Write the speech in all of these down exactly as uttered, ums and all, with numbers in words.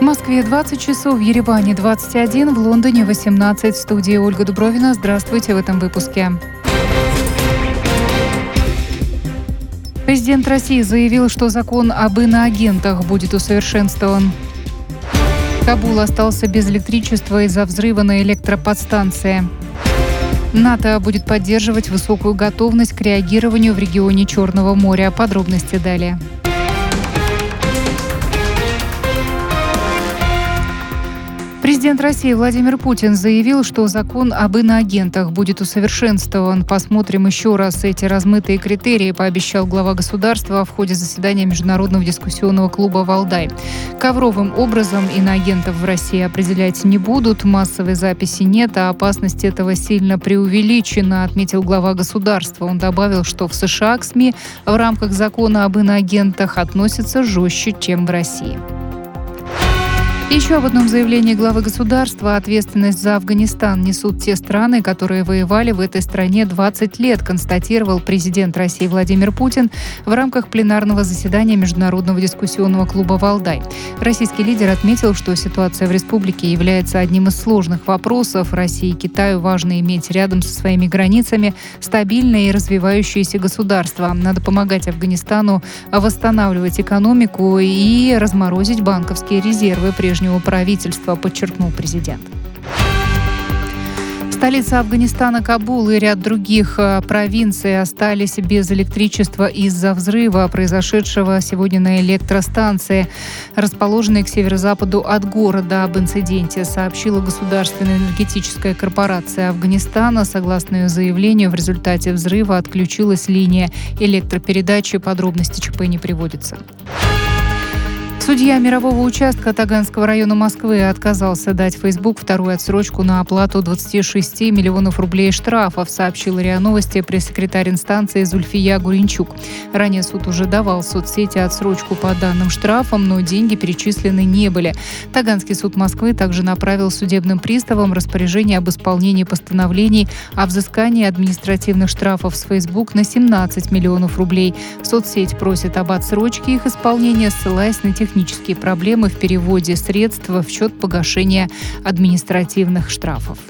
Москве двадцать часов, в Ереване двадцать один, в Лондоне восемнадцать. В студии Ольга Дубровина. Здравствуйте в этом выпуске. Президент России заявил, что закон об иноагентах будет усовершенствован. Кабул остался без электричества из-за взрыва на электроподстанции. НАТО будет поддерживать высокую готовность к реагированию в регионе Черного моря. Подробности далее. Президент России Владимир Путин заявил, что закон об иноагентах будет усовершенствован. Посмотрим еще раз эти размытые критерии, пообещал глава государства в ходе заседания Международного дискуссионного клуба «Валдай». Ковровым образом иноагентов в России определять не будут, массовой записи нет, а опасность этого сильно преувеличена, отметил глава государства. Он добавил, что в США к СМИ в рамках закона об иноагентах относятся жестче, чем в России. Еще об одном заявлении главы государства. Ответственность за Афганистан несут те страны, которые воевали в этой стране двадцать лет, констатировал президент России Владимир Путин в рамках пленарного заседания Международного дискуссионного клуба «Валдай». Российский лидер отметил, что ситуация в республике является одним из сложных вопросов. России и Китаю важно иметь рядом со своими границами стабильное и развивающееся государство. Надо помогать Афганистану восстанавливать экономику и разморозить банковские резервы прежде правительства, подчеркнул президент. Столица Афганистана Кабул и ряд других провинций остались без электричества из-за взрыва, произошедшего сегодня на электростанции, расположенной к северо-западу от города. Об инциденте сообщила Государственная энергетическая корпорация Афганистана. Согласно ее заявлению, в результате взрыва отключилась линия электропередачи. Подробности ЧП не приводятся. Судья мирового участка Таганского района Москвы отказался дать Facebook вторую отсрочку на оплату двадцати шести миллионов рублей штрафов, сообщил РИА Новости пресс-секретарь инстанции Зульфия Гуринчук. Ранее суд уже давал соцсети отсрочку по данным штрафам, но деньги перечислены не были. Таганский суд Москвы также направил судебным приставам распоряжение об исполнении постановлений о взыскании административных штрафов с Facebook на семнадцать миллионов рублей. Соцсеть просит об отсрочке их исполнения, ссылаясь на технические технические проблемы в переводе средств в счет погашения административных штрафов.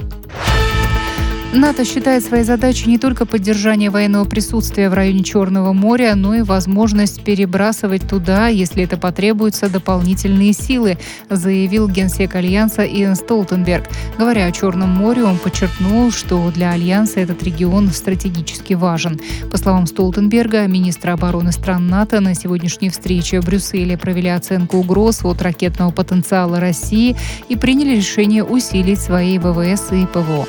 НАТО считает своей задачей не только поддержание военного присутствия в районе Черного моря, но и возможность перебрасывать туда, если это потребуется, дополнительные силы, заявил генсек Альянса Иэн Столтенберг. Говоря о Черном море, он подчеркнул, что для Альянса этот регион стратегически важен. По словам Столтенберга, министры обороны стран НАТО на сегодняшней встрече в Брюсселе провели оценку угроз от ракетного потенциала России и приняли решение усилить свои ВВС и ПВО.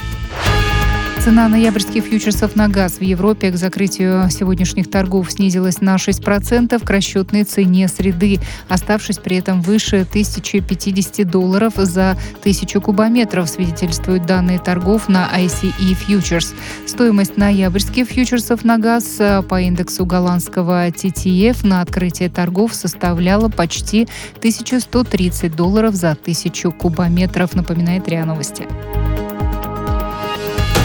Цена ноябрьских фьючерсов на газ в Европе к закрытию сегодняшних торгов снизилась на шесть процентов к расчетной цене среды, оставшись при этом выше тысячи пятидесяти долларов за тысячу кубометров, свидетельствуют данные торгов на ай си и Futures. Стоимость ноябрьских фьючерсов на газ по индексу голландского ти ти эф на открытие торгов составляла почти тысячу сто тридцать долларов за тысячу кубометров, напоминает РИА Новости.